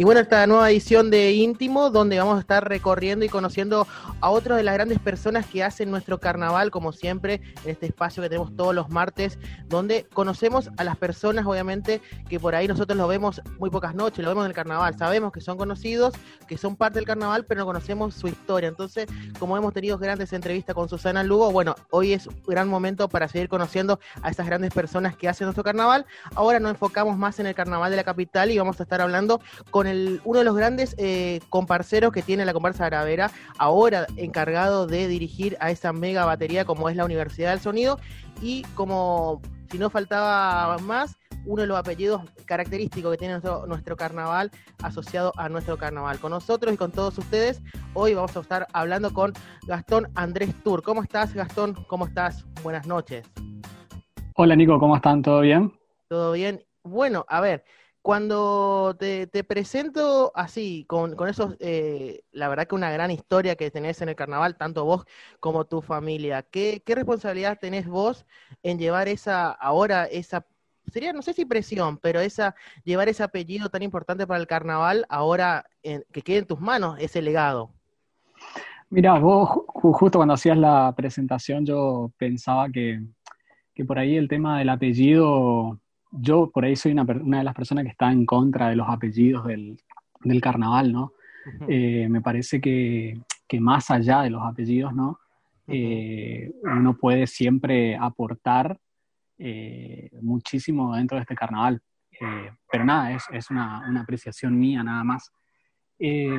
Y bueno, esta nueva edición de Íntimo, donde vamos a estar recorriendo y conociendo a otras de las grandes personas que hacen nuestro carnaval, como siempre, en este espacio que tenemos todos los martes, donde conocemos a las personas, obviamente, que por ahí nosotros lo vemos muy pocas noches, lo vemos en el carnaval, sabemos que son conocidos, que son parte del carnaval, pero no conocemos su historia. Entonces, como hemos tenido grandes entrevistas con Susana Lugo, bueno, hoy es un gran momento para seguir conociendo a esas grandes personas que hacen nuestro carnaval. Ahora nos enfocamos más en el carnaval de la capital y vamos a estar hablando con uno de los grandes comparceros que tiene la comparsa Aravera, ahora encargado de dirigir a esa mega batería como es la Universidad del Sonido, y como si no faltaba más, uno de los apellidos característicos que tiene nuestro carnaval asociado a nuestro carnaval. Con nosotros y con todos ustedes, hoy vamos a estar hablando con Gastón Andrés Tur. ¿Cómo estás, Gastón? ¿Cómo estás? Buenas noches. Hola Nico, ¿cómo están? ¿Todo bien? ¿Todo bien? Bueno, a ver, cuando te presento así, con esos, la verdad que una gran historia que tenés en el carnaval, tanto vos como tu familia, ¿qué responsabilidad tenés vos en llevar sería, no sé si presión, pero llevar ese apellido tan importante para el carnaval, ahora que quede en tus manos ese legado? Mira, vos justo cuando hacías la presentación yo pensaba que por ahí el tema del apellido, yo por ahí soy una de las personas que está en contra de los apellidos del carnaval, ¿no? Ujú, Me parece que más allá de los apellidos, ¿no? ujú. Uno puede siempre aportar muchísimo dentro de este carnaval. Pero nada, es una apreciación mía nada más. Eh,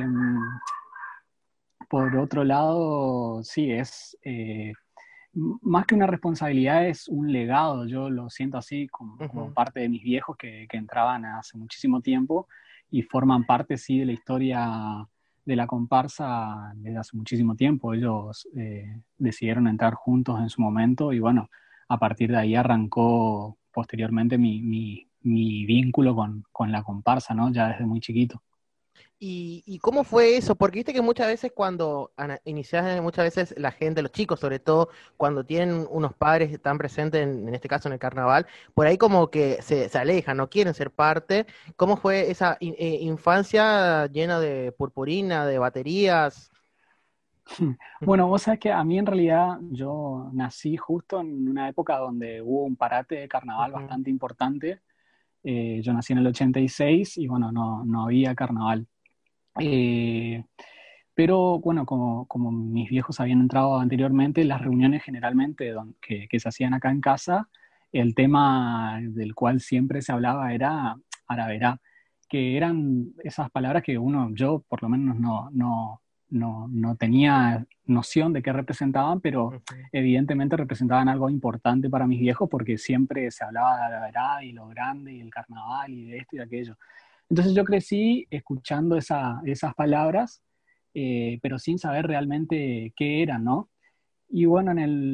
por otro lado, sí, más que una responsabilidad, es un legado. Yo lo siento así como Ujú. parte de mis viejos que entraban hace muchísimo tiempo y forman parte, sí, de la historia de la comparsa desde hace muchísimo tiempo. Ellos decidieron entrar juntos en su momento y bueno, a partir de ahí arrancó posteriormente mi vínculo con la comparsa, ¿no? Ya desde muy chiquito. ¿Y cómo fue eso? Porque viste que muchas veces cuando inicias, muchas veces la gente, los chicos sobre todo, cuando tienen unos padres que están presentes, en este caso en el carnaval, por ahí como que se alejan, no quieren ser parte. ¿Cómo fue esa infancia llena de purpurina, de baterías? Bueno, vos sabés que a mí en realidad yo nací justo en una época donde hubo un parate de carnaval Ujú, bastante importante. Yo nací en el 86 y bueno, no había carnaval. Eh, pero bueno, como mis viejos habían entrado anteriormente, las reuniones generalmente que se hacían acá en casa, el tema del cual siempre se hablaba era Araverá, que eran esas palabras que yo por lo menos no tenía noción de qué representaban, pero ujú. evidentemente representaban algo importante para mis viejos porque siempre se hablaba de Araverá y lo grande y el carnaval y de esto y de aquello. Entonces yo crecí escuchando esas palabras, pero sin saber realmente qué eran, ¿no? Y bueno,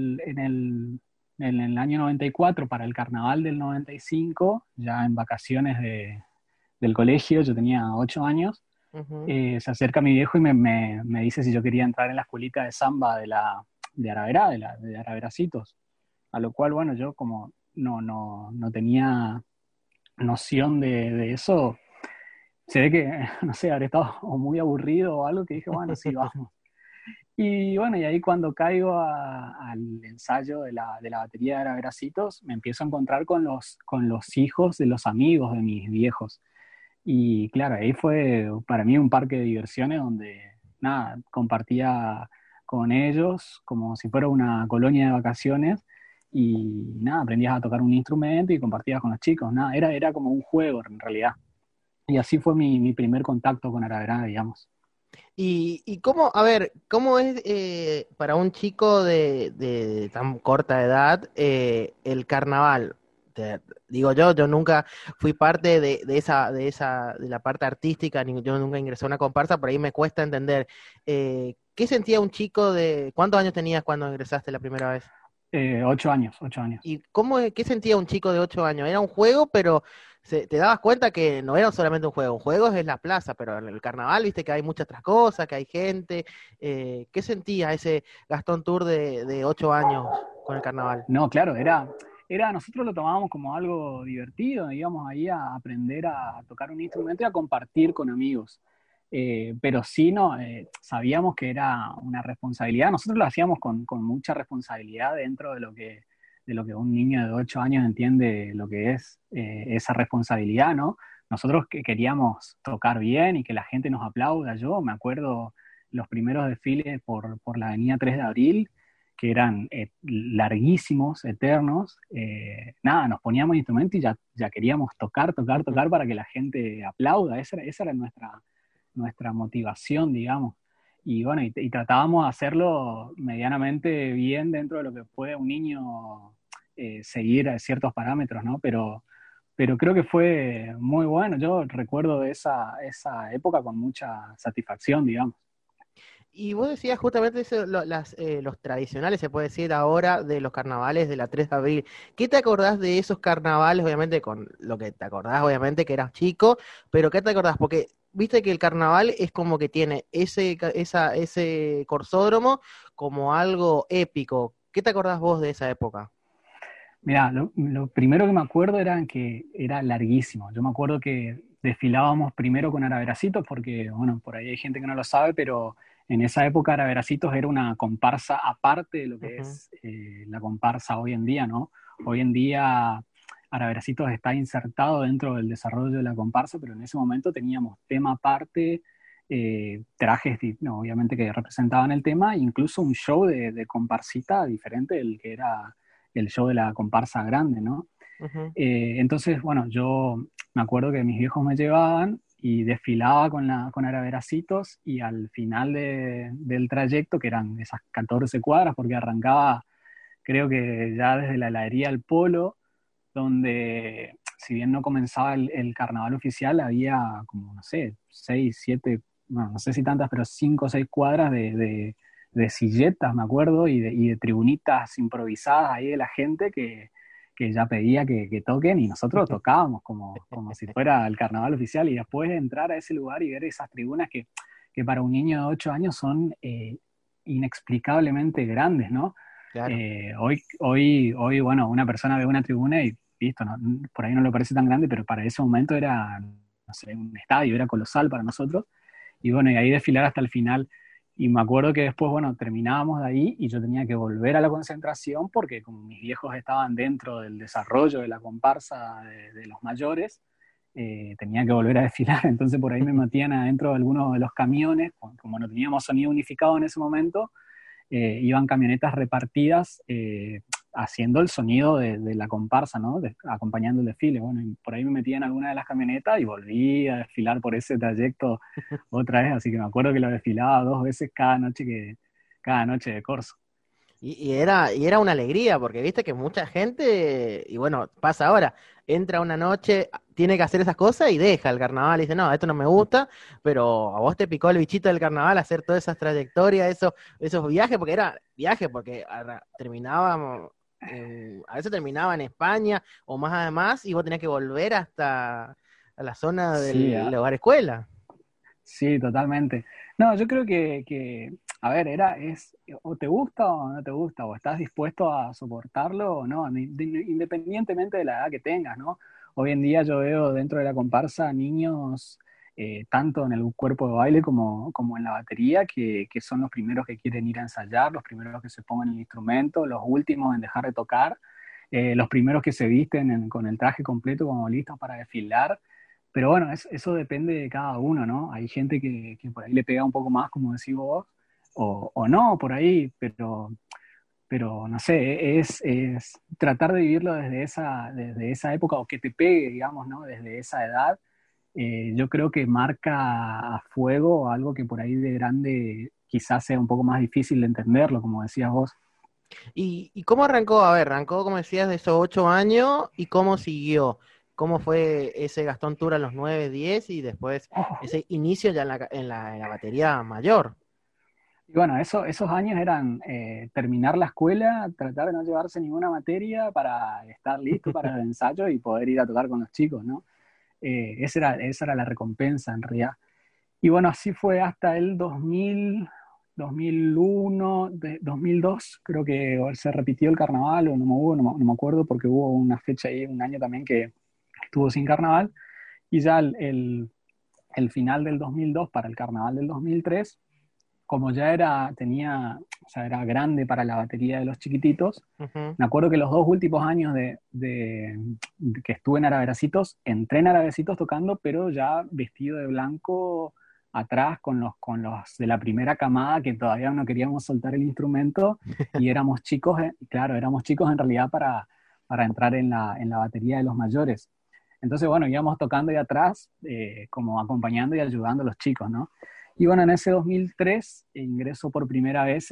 en el año 94, para el carnaval del 95, ya en vacaciones del colegio, yo tenía 8 años, Ujú. se acerca mi viejo y me dice si yo quería entrar en la escuelita de samba de Araverá, de Araveracitos. A lo cual, bueno, yo como no tenía noción de eso, se ve que, no sé, habré estado o muy aburrido o algo que dije, bueno, sí, vamos. Y bueno, y ahí cuando caigo al ensayo de la batería de Gracitos, me empiezo a encontrar con los hijos de los amigos de mis viejos. Y claro, ahí fue para mí un parque de diversiones donde, nada, compartía con ellos como si fuera una colonia de vacaciones y nada, aprendías a tocar un instrumento y compartías con los chicos, nada, era como un juego en realidad. Y así fue mi primer contacto con Araverá, digamos. Y cómo, a ver, cómo es para un chico de tan corta edad el carnaval? Digo yo nunca fui parte de la parte artística, ni yo nunca ingresé a una comparsa, por ahí me cuesta entender. ¿Qué sentía un chico cuántos años tenías cuando ingresaste la primera vez? 8 años, 8 años. ¿Y qué sentía un chico de 8 años? Era un juego, pero te dabas cuenta que no era solamente un juego es la plaza, pero en el carnaval viste que hay muchas otras cosas, que hay gente. ¿Qué sentía ese Gastón Tour de 8 años con el carnaval? No, claro, nosotros lo tomábamos como algo divertido, íbamos ahí a aprender a tocar un instrumento y a compartir con amigos. Pero sí, no, sabíamos que era una responsabilidad. Nosotros lo hacíamos con mucha responsabilidad dentro de lo que un niño de 8 años entiende lo que es esa responsabilidad, ¿no? Nosotros que queríamos tocar bien y que la gente nos aplauda. Yo me acuerdo los primeros desfiles por la Avenida 3 de Abril, que eran larguísimos, eternos. Nada, nos poníamos instrumentos y ya queríamos tocar, tocar, tocar para que la gente aplauda. Esa era nuestra motivación, digamos. Y bueno, y tratábamos de hacerlo medianamente bien dentro de lo que puede un niño seguir a ciertos parámetros, ¿no? Pero creo que fue muy bueno. Yo recuerdo de esa época con mucha satisfacción, digamos. Y vos decías justamente eso, los tradicionales, se puede decir ahora, de los carnavales de la 3 de abril. ¿Qué te acordás de esos carnavales, obviamente, con lo que te acordás, obviamente, que eras chico, pero qué te acordás? Porque viste que el carnaval es como que tiene ese corsódromo como algo épico. ¿Qué te acordás vos de esa época? Mira, lo primero que me acuerdo era que era larguísimo. Yo me acuerdo que desfilábamos primero con Araveracitos, porque, bueno, por ahí hay gente que no lo sabe, pero en esa época Araveracitos era una comparsa aparte de lo que Ujú. es la comparsa hoy en día, ¿no? Hoy en día Araveracitos está insertado dentro del desarrollo de la comparsa, pero en ese momento teníamos tema aparte, trajes, no, obviamente que representaban el tema, incluso un show de comparsita diferente del que era el show de la comparsa grande, ¿no? Ujú. Entonces, bueno, yo me acuerdo que mis viejos me llevaban y desfilaba con Araveracitos y al final del trayecto, que eran esas 14 cuadras, porque arrancaba, creo que ya desde la heladería al Polo, donde si bien no comenzaba el carnaval oficial, había como, no sé, 6 7 bueno, no sé si tantas, pero 5 o 6 cuadras de silletas, me acuerdo, y de tribunitas improvisadas ahí de la gente que ya pedía que toquen y nosotros tocábamos como si fuera el carnaval oficial y después entrar a ese lugar y ver esas tribunas que para un niño de 8 años son inexplicablemente grandes, ¿no? Claro. Hoy, bueno, una persona ve una tribuna y listo, ¿no? Por ahí no lo parece tan grande, pero para ese momento era, no sé, un estadio, era colosal para nosotros. Y bueno, y ahí desfilar hasta el final. Y me acuerdo que después, bueno, terminábamos de ahí y yo tenía que volver a la concentración porque como mis viejos estaban dentro del desarrollo de la comparsa de los mayores, tenía que volver a desfilar. Entonces por ahí me metían adentro de algunos de los camiones, como no teníamos sonido unificado en ese momento, iban camionetas repartidas haciendo el sonido de la comparsa, ¿no? Acompañando el desfile. Bueno, y por ahí me metía en alguna de las camionetas y volví a desfilar por ese trayecto otra vez, así que me acuerdo que lo desfilaba 2 veces cada noche de corso. Y era una alegría, porque viste que mucha gente, y bueno, pasa ahora, entra una noche, tiene que hacer esas cosas y deja el carnaval y dice, no, esto no me gusta, pero a vos te picó el bichito del carnaval hacer todas esas trayectorias, esos viajes, porque era viaje, porque terminábamos, a veces terminaba en España o más además, y vos tenías que volver hasta a la zona Sí, del hogar escuela. sí, totalmente. No, yo creo a ver, o te gusta o no te gusta, o estás dispuesto a soportarlo o no, independientemente de la edad que tengas, ¿no? Hoy en día yo veo dentro de la comparsa niños, tanto en el cuerpo de baile como en la batería, que son los primeros que quieren ir a ensayar, los primeros que se pongan el instrumento, los últimos en dejar de tocar, los primeros que se visten con el traje completo como listos para desfilar. Pero bueno, eso depende de cada uno, ¿no? Hay gente que por ahí le pega un poco más, como decís vos, o no, por ahí, pero no sé, es tratar de vivirlo desde esa época, o que te pegue, digamos, ¿no? Desde esa edad, yo creo que marca a fuego algo que por ahí de grande quizás sea un poco más difícil de entenderlo, como decías vos. ¿Y cómo arrancó? A ver, arrancó, como decías, de esos 8 años y cómo siguió. ¿Cómo fue ese Gastón Tour a los 9, 10 y después ese inicio ya en la batería mayor? Y bueno, esos años eran terminar la escuela, tratar de no llevarse ninguna materia para estar listo para el ensayo y poder ir a tocar con los chicos, ¿no? Esa era la recompensa en realidad. Y bueno, así fue hasta el 2001, 2002, creo que se repitió el carnaval, o no me hubo, no me acuerdo, porque hubo una fecha ahí, un año también que estuvo sin carnaval, y ya el final del 2002 para el carnaval del 2003, como ya o sea, era grande para la batería de los chiquititos, Ujú. me acuerdo que los 2 últimos años de que estuve en Araveracitos, entré en Araveracitos tocando, pero ya vestido de blanco atrás con los de la primera camada que todavía no queríamos soltar el instrumento y éramos chicos, claro, éramos chicos en realidad para entrar en la batería de los mayores. Entonces, bueno, íbamos tocando ahí atrás, como acompañando y ayudando a los chicos, ¿no? Y bueno, en ese 2003 ingreso por primera vez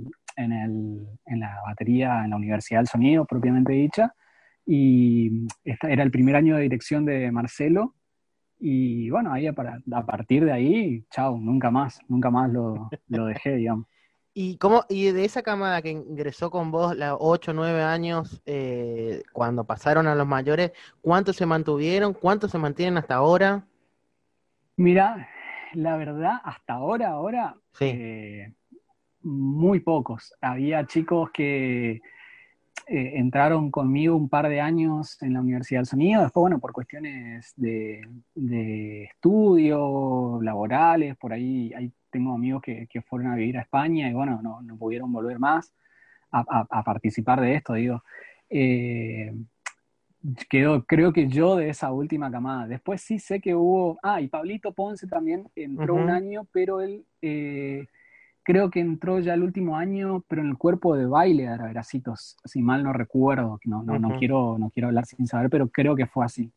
en la batería en la Universidad del Sonido, propiamente dicha, y este era el primer año de dirección de Marcelo, y bueno, a partir de ahí, chao, nunca más lo dejé, digamos. ¿Y de esa camada que ingresó con vos, los 8 9 años, cuando pasaron a los mayores, cuántos se mantuvieron? ¿Cuántos se mantienen hasta ahora? Mira, la verdad, hasta ahora, Sí. muy pocos. Había chicos que entraron conmigo un par de años en la Universidad del Sonido, después, bueno, por cuestiones de estudio, laborales, por ahí tengo amigos que fueron a vivir a España y bueno, no pudieron volver más a participar de esto, digo. Eh, creo que yo de esa última camada. Después sí sé que hubo, y Pablito Ponce también entró un Ujú, año, pero él creo que entró ya el último año, pero en el cuerpo de baile de Araveracitos, si mal no recuerdo, ujú. no quiero hablar sin saber, pero creo que fue así.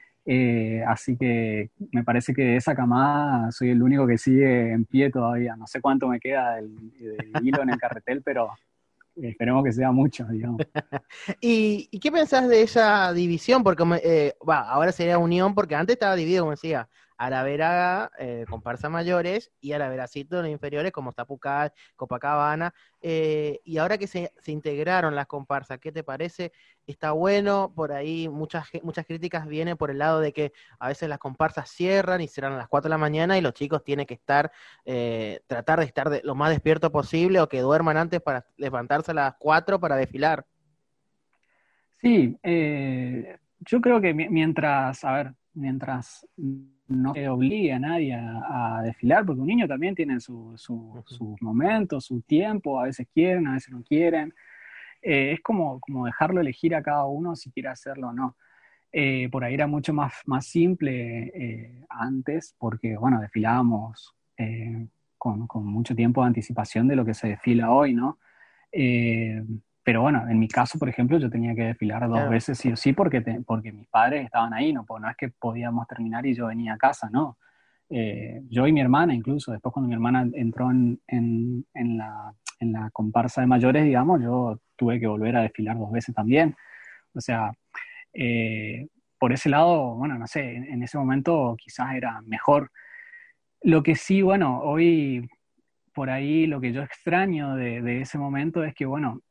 Así que me parece que de esa camada soy el único que sigue en pie todavía. No sé cuánto me queda del hilo en el carretel, pero esperemos que sea mucho, digamos. ¿Y qué pensás de esa división? Porque ahora sería unión, porque antes estaba dividido, como decía, Aravera, comparsa mayores, y Araveracitos los inferiores, como Zapucal, Copacabana. Y ahora que se integraron las comparsas, ¿qué te parece? ¿Está bueno? Por ahí muchas críticas vienen por el lado de que a veces las comparsas cierran y cierran a las 4 de la mañana y los chicos tienen que tratar de estar lo más despierto posible o que duerman antes para levantarse a las 4 para desfilar. Sí, yo creo que a ver, mientras no se obligue a nadie a desfilar, porque un niño también tiene Ujú. sus momentos, su tiempo, a veces quieren, a veces no quieren. Es como dejarlo elegir a cada uno si quiere hacerlo o no. Por ahí era mucho más simple antes, porque bueno, desfilábamos con mucho tiempo de anticipación de lo que se desfila hoy, ¿no? Eh, pero bueno, en mi caso, por ejemplo, yo tenía que desfilar dos Claro. veces sí o sí porque mis padres estaban ahí, no es que podíamos terminar y yo venía a casa, no. Yo y mi hermana incluso, después cuando mi hermana entró en la comparsa de mayores, digamos, yo tuve que volver a desfilar 2 veces también. O sea, eh, por ese lado, bueno, no sé, en ese momento quizás era mejor. Lo que sí, bueno, hoy por ahí lo que yo extraño de ese momento es que, bueno,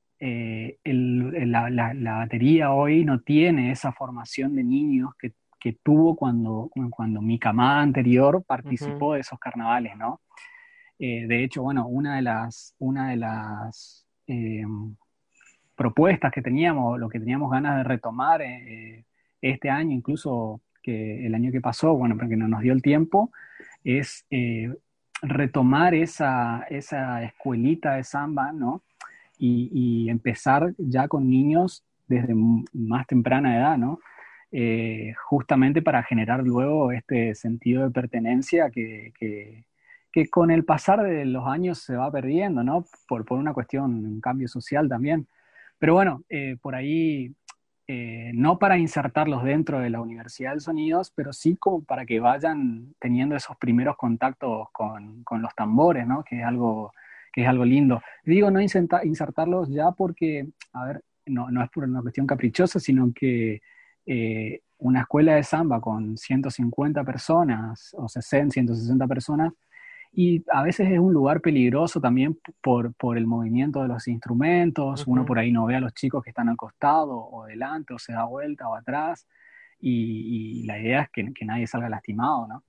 la batería hoy no tiene esa formación de niños que tuvo cuando mi camada anterior Ujú. participó de esos carnavales, ¿no? De hecho, bueno, una de las propuestas que teníamos, lo que teníamos ganas de retomar este año, incluso que el año que pasó, bueno, porque no nos dio el tiempo, es retomar esa escuelita de samba, ¿no? Y empezar ya con niños desde más temprana edad, ¿no? Justamente para generar luego este sentido de pertenencia que con el pasar de los años se va perdiendo, ¿no? Por una cuestión, un cambio social también. Pero bueno, por ahí, no para insertarlos dentro de la Universidad del Sonidos, pero sí como para que vayan teniendo esos primeros contactos con los tambores, ¿no? Que es algo lindo. Digo, no insertarlos ya porque, a ver, no es por una cuestión caprichosa, sino que una escuela de samba con 150 personas o 60, 160 personas, y a veces es un lugar peligroso también por el movimiento de los instrumentos. Uno Ujú. por ahí no ve a los chicos que están al costado o delante, o se da vuelta o atrás, y la idea es que nadie salga lastimado, ¿no?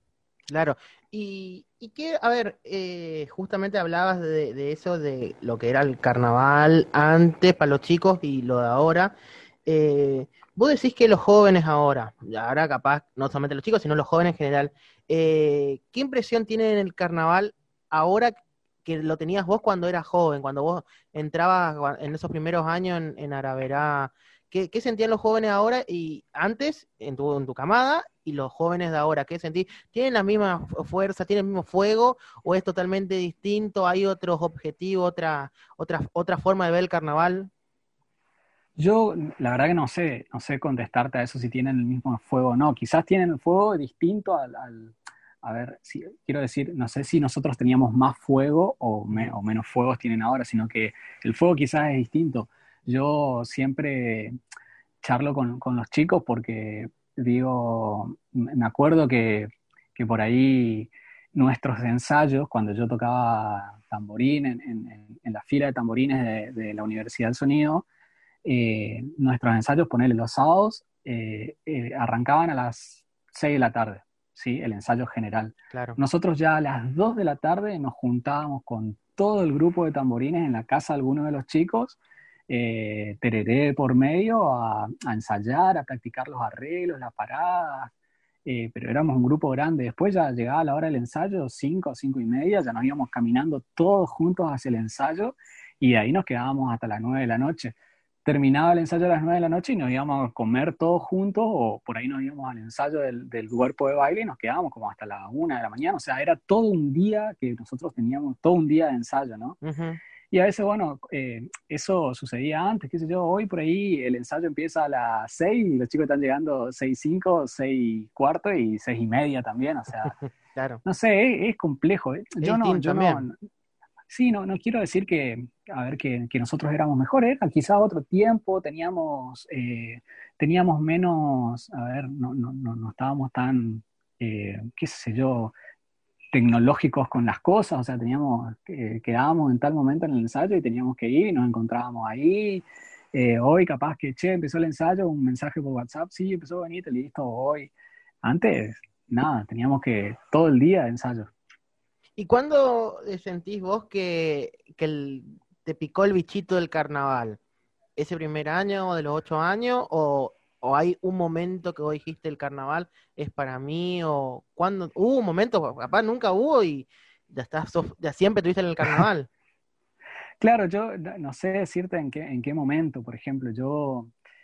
Claro. Y que, a ver, justamente hablabas de eso, de lo que era el carnaval antes para los chicos y lo de ahora. Eh, Vos decís que los jóvenes ahora, y ahora capaz, no solamente los chicos, sino los jóvenes en general, ¿qué impresión tienen el carnaval ahora que lo tenías vos cuando eras joven, cuando vos entrabas en esos primeros años en Araberá? ¿Qué sentían los jóvenes ahora y antes, en tu camada, y los jóvenes de ahora? ¿Qué sentís? ¿Tienen la misma fuerza, tienen el mismo fuego o es totalmente distinto? ¿Hay otros objetivos, otra forma de ver el carnaval? Yo, la verdad que no sé contestarte a eso si tienen el mismo fuego o no. Quizás tienen el fuego distinto a ver, quiero decir, no sé si nosotros teníamos más fuego Ujú. o menos fuegos tienen ahora, sino que el fuego quizás es distinto. Yo siempre charlo con los chicos porque digo, me acuerdo que por ahí nuestros ensayos, cuando yo tocaba tamborín en la fila de tamborines de la Universidad del Sonido, nuestros ensayos, ponerle los sábados, arrancaban a las 6 de la tarde, ¿sí? El ensayo general. Claro. Nosotros ya a las 2 de la tarde nos juntábamos con todo el grupo de tamborines en la casa de algunos de los chicos, tereré por medio, a ensayar, a practicar los arreglos, las paradas, pero éramos un grupo grande. Después ya llegaba la hora del ensayo, 5 o 5 y media, ya nos íbamos caminando todos juntos hacia el ensayo y de ahí nos quedábamos hasta las 9 de la noche. Terminaba el ensayo a las 9 de la noche y nos íbamos a comer todos juntos o por ahí nos íbamos al ensayo del cuerpo de baile y nos quedábamos como hasta la 1 de la mañana. O sea, era todo un día que nosotros teníamos, todo un día de ensayo, ¿no? Ujú. Y a veces, bueno, eso sucedía antes, qué sé yo, hoy por ahí el ensayo empieza a las 6 y los chicos están llegando 6:05, 6:15 y 6:30 también, o sea, Claro. no sé, es complejo. Es distinto Yo también. no, sí, no quiero decir a ver, que nosotros éramos mejores, era quizá otro tiempo, teníamos menos, a ver, no estábamos tan, qué sé yo, tecnológicos con las cosas, o sea, quedábamos en tal momento en el ensayo y teníamos que ir y nos encontrábamos ahí. Hoy capaz que, che, empezó el ensayo, un mensaje por WhatsApp, sí, empezó, venite, listo, hoy. Antes, nada, teníamos que todo el día de ensayo. ¿Y cuándo sentís vos que te picó el bichito del carnaval? ¿Ese primer año de los 8 años? ¿O hay un momento que vos dijiste el carnaval es para mí? ¿O cuándo? ¿Hubo un momento? Capaz nunca hubo y ya estás, ya siempre estuviste en el carnaval. Claro, yo no sé decirte en qué momento, por ejemplo, yo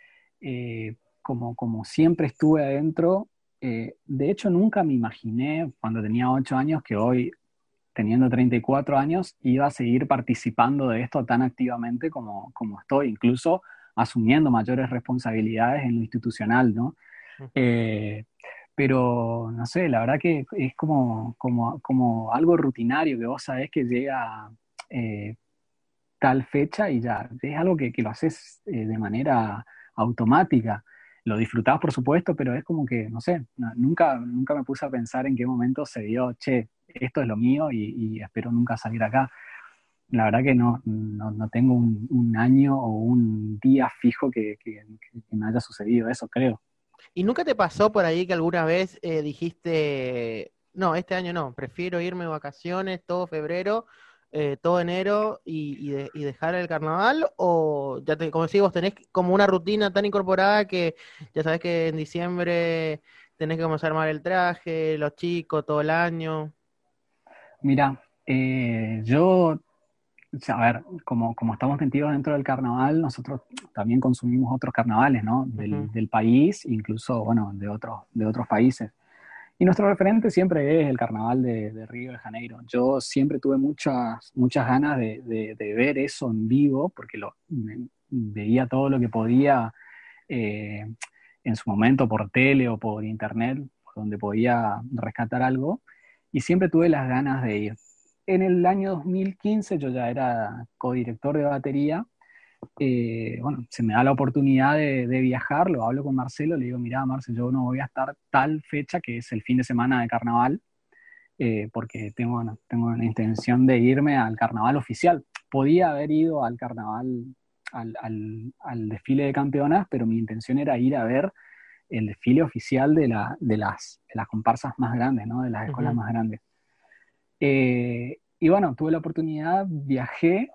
como siempre estuve adentro, de hecho nunca me imaginé cuando tenía 8 años que hoy, teniendo 34 años, iba a seguir participando de esto tan activamente como estoy, incluso asumiendo mayores responsabilidades en lo institucional, ¿no? Ujú. Eh, pero, no sé, la verdad que es como algo rutinario que vos sabés que llega eh, tal fecha y ya, es algo que lo haces de manera automática. Lo disfrutás, por supuesto, pero es como que, no sé, nunca me puse a pensar en qué momento se dio, che, esto es lo mío y espero nunca salir acá. La verdad que no tengo un año o un día fijo que me haya sucedido eso, creo. ¿Y nunca te pasó por ahí que alguna vez dijiste, no, este año no, prefiero irme de vacaciones todo febrero, todo enero y dejar el carnaval? ¿O ya como decís, vos tenés como una rutina tan incorporada que ya sabés que en diciembre tenés que comenzar a armar el traje, los chicos, todo el año? Mira, yo, o sea, a ver, como estamos metidos dentro del carnaval, nosotros también consumimos otros carnavales, ¿no? Ujú. Del país, incluso, bueno, de otros países. Y nuestro referente siempre es el carnaval de Río de Janeiro. Yo siempre tuve muchas ganas de ver eso en vivo, porque veía todo lo que podía eh, en su momento por tele o por internet, donde podía rescatar algo, y siempre tuve las ganas de ir. En el año 2015 yo ya era codirector de batería. Bueno, se me da la oportunidad de viajar, lo hablo con Marcelo, le digo, mira, Marcelo, yo no voy a estar tal fecha, que es el fin de semana de carnaval, porque tengo la intención de irme al carnaval oficial. Podía haber ido al carnaval, al desfile de campeonas, pero mi intención era ir a ver el desfile oficial de las comparsas más grandes, ¿no? De las escuelas Ujú. más grandes. Y bueno, tuve la oportunidad, viajé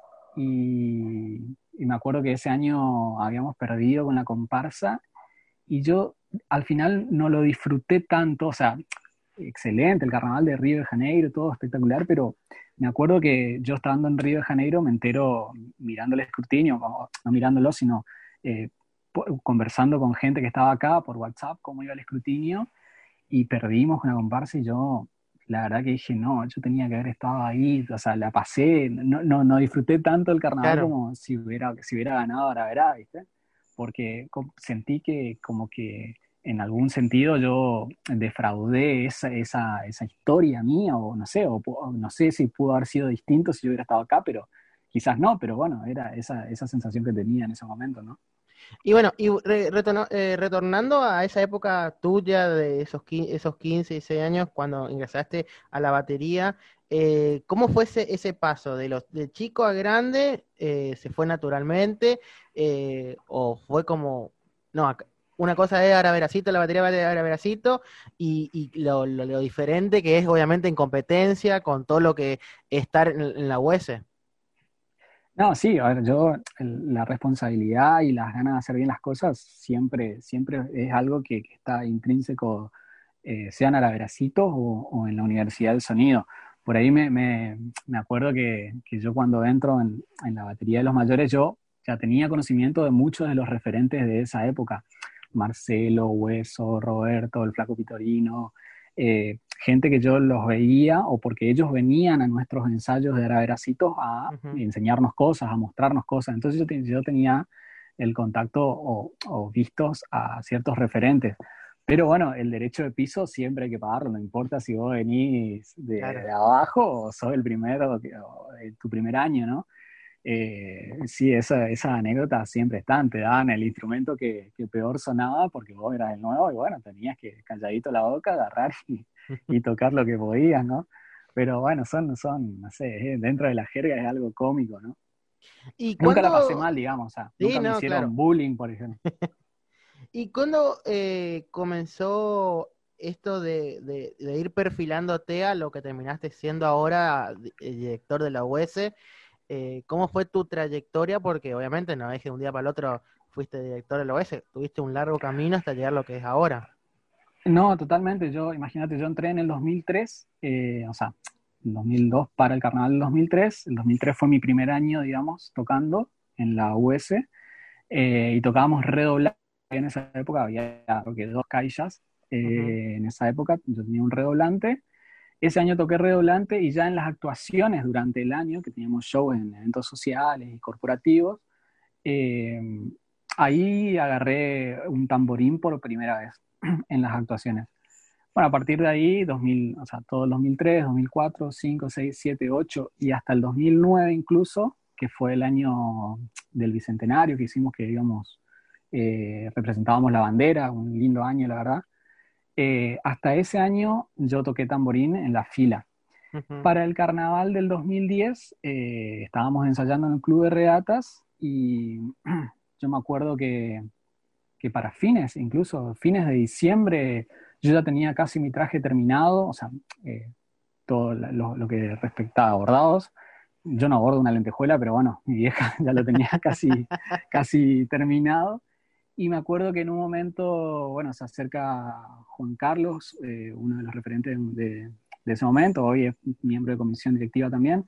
y me acuerdo que ese año habíamos perdido con la comparsa y yo al final no lo disfruté tanto, o sea, excelente, el carnaval de Río de Janeiro, todo espectacular, pero me acuerdo que yo estando en Río de Janeiro me entero mirando el escrutinio, no mirándolo, sino eh, conversando con gente que estaba acá por WhatsApp, cómo iba el escrutinio, y perdimos con la comparsa y yo, la verdad que dije, no, yo tenía que haber estado ahí, o sea, la pasé, no disfruté tanto el carnaval Claro. como si hubiera ganado Araverá, ¿viste? Porque sentí que como que en algún sentido yo defraudé esa historia mía, o no sé, o no sé si pudo haber sido distinto si yo hubiera estado acá, pero quizás no, pero bueno, era esa sensación que tenía en ese momento, ¿no? Y bueno, retornando a esa época tuya de esos 15, 16 años, cuando ingresaste a la batería, ¿cómo fue ese paso de chico a grande? ¿Se fue naturalmente? ¿O fue como, no, una cosa es Araveracito, la batería va de Araveracito, y lo diferente que es obviamente en competencia con todo lo que estar en la US? No, sí, a ver, la responsabilidad y las ganas de hacer bien las cosas siempre es algo que está intrínseco, sea en Araveracito o en la Universidad del Sonido. Por ahí me acuerdo que yo cuando entro en la batería de los mayores, yo ya tenía conocimiento de muchos de los referentes de esa época. Marcelo, Hueso, Roberto, el Flaco Pitorino, gente que yo los veía o porque ellos venían a nuestros ensayos de Araveracitos a Ujú. enseñarnos cosas, a mostrarnos cosas. Entonces yo tenía el contacto o vistos a ciertos referentes. Pero bueno, el derecho de piso siempre hay que pagarlo, no importa si vos venís Claro. de abajo o sos el primero, tu primer año, ¿no? Sí, esa anécdota siempre está, te daban el instrumento que peor sonaba porque vos eras el nuevo y bueno, tenías que calladito la boca, agarrar y tocar lo que podías, ¿no? Pero bueno, no sé, dentro de la jerga es algo cómico, ¿no? ¿Y Nunca la pasé cuándo? mal, digamos, o sea, Sí, nunca me no, claro. hicieron bullying, por ejemplo. ¿Y cuándo comenzó esto de ir perfilándote a lo que terminaste siendo ahora director de la US? ¿Cómo fue tu trayectoria? Porque obviamente no es que de un día para el otro fuiste director de la US, tuviste un largo camino hasta llegar a lo que es ahora. No, totalmente. Imagínate, yo entré en el 2003, o sea, el 2002 para el carnaval del 2003. El 2003 fue mi primer año, digamos, tocando en la US, y tocábamos redoblante. En esa época había, creo que dos caixas. Ujú. En esa época yo tenía un redoblante. Ese año toqué redoblante y ya en las actuaciones durante el año, que teníamos shows en eventos sociales y corporativos, eh, ahí agarré un tamborín por primera vez en las actuaciones. Bueno, a partir de ahí, 2000, o sea, todo el 2003, 2004, 5, 6, 7, 8 y hasta el 2009 incluso, que fue el año del Bicentenario que hicimos, que digamos, representábamos la bandera, un lindo año, la verdad. Hasta ese año yo toqué tamborín en la fila. Ujú. Para el carnaval del 2010 estábamos ensayando en el club de regatas y yo me acuerdo que para fines, incluso fines de diciembre, yo ya tenía casi mi traje terminado, o sea, todo lo que respecta a bordados. Yo no bordo una lentejuela, pero bueno, mi vieja ya lo tenía casi terminado. Y me acuerdo que en un momento, bueno, se acerca Juan Carlos, uno de los referentes de ese momento, hoy es miembro de comisión directiva también,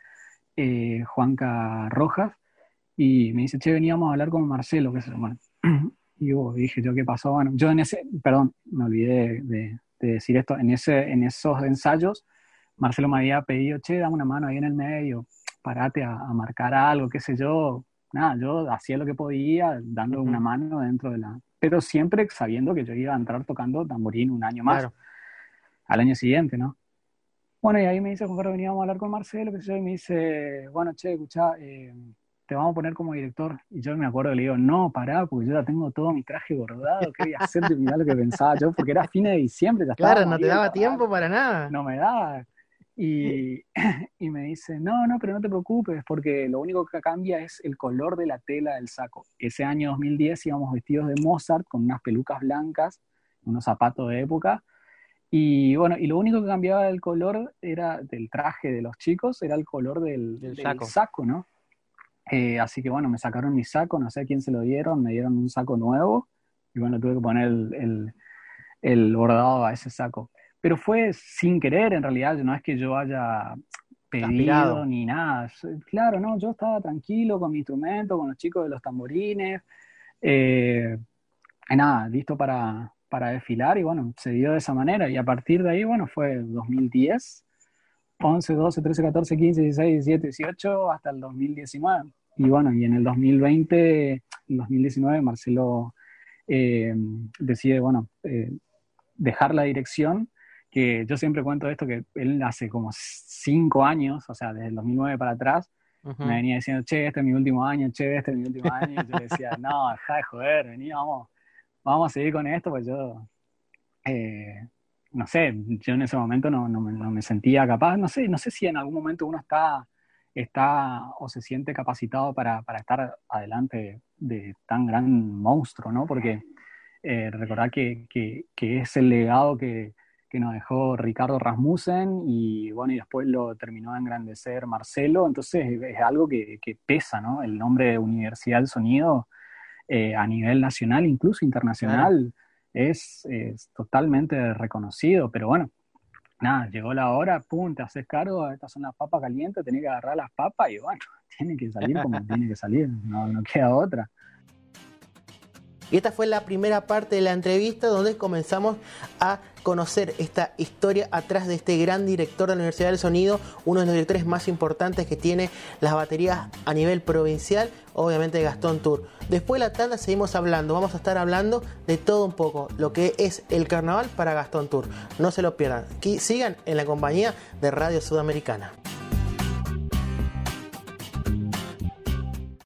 Juanca Rojas, y me dice, che, veníamos a hablar con Marcelo, qué sé yo, bueno. Y dije yo, ¿qué pasó? Bueno, yo perdón, me olvidé de decir esto, en esos ensayos, Marcelo me había pedido, che, dame una mano ahí en el medio, parate a marcar algo, qué sé yo. Nada, yo hacía lo que podía, dando una Ujú. mano dentro de la... Pero siempre sabiendo que yo iba a entrar tocando tamborín un año más, Claro. al año siguiente, ¿no? Bueno, y ahí me dice, Juan Carlos, veníamos a hablar con Marcelo, qué sé yo, y me dice, bueno, che, escuchá, te vamos a poner como director. Y yo me acuerdo que le digo, no, pará, porque yo ya tengo todo mi traje bordado, ¿qué voy a hacer? De mirar lo que pensaba yo, porque era fines de diciembre, ya Claro, estábamos no te ahí en el daba carnaval, tiempo para nada. no me daba. Y, y me dice, no, pero no te preocupes, porque lo único que cambia es el color de la tela del saco. Ese año 2010 íbamos vestidos de Mozart con unas pelucas blancas unos zapatos de época. Y bueno, y lo único que cambiaba del color era del traje de los chicos, era el color del saco, ¿no? Así que bueno, me sacaron mi saco, no sé a quién se lo dieron, me dieron un saco nuevo y bueno, tuve que poner el bordado a ese saco. Pero fue sin querer, en realidad, no es que yo haya pedido aspirado ni nada. Claro, no, yo estaba tranquilo con mi instrumento, con los chicos de los tamborines, y nada, listo para desfilar y bueno, se dio de esa manera y a partir de ahí, bueno, fue 2010, 11, 12, 13, 14, 15, 16, 17, 18 hasta el 2019. Y bueno, y en el 2020, en 2019 Marcelo decide, bueno, dejar la dirección, que yo siempre cuento esto, que él hace como 5 años, o sea, desde el 2009 para atrás, me venía diciendo, che, este es mi último año, che, este es mi último año, y yo le decía, no, dejá de joder, vení, vamos a seguir con esto, pues yo, no sé, yo en ese momento no me sentía capaz, no sé si en algún momento uno está o se siente capacitado para estar adelante de tan gran monstruo, ¿no? Porque recordar que es el legado que nos dejó Ricardo Rasmussen y bueno, y después lo terminó de engrandecer Marcelo, entonces es algo que pesa, ¿no? El nombre de Universidad del Sonido a nivel nacional, incluso internacional, es totalmente reconocido, pero bueno, nada, llegó la hora, pum, te haces cargo, estas son las papas calientes, tenés que agarrar las papas y bueno, tiene que salir como tiene que salir, no queda otra. Y esta fue la primera parte de la entrevista donde comenzamos a conocer esta historia atrás de este gran director de la Universidad del Sonido, uno de los directores más importantes que tiene las baterías a nivel provincial, obviamente Gastón Tour. Después de la tanda seguimos hablando, vamos a estar hablando de todo un poco, lo que es el carnaval para Gastón Tour. No se lo pierdan, sigan en la compañía de Radio Sudamericana.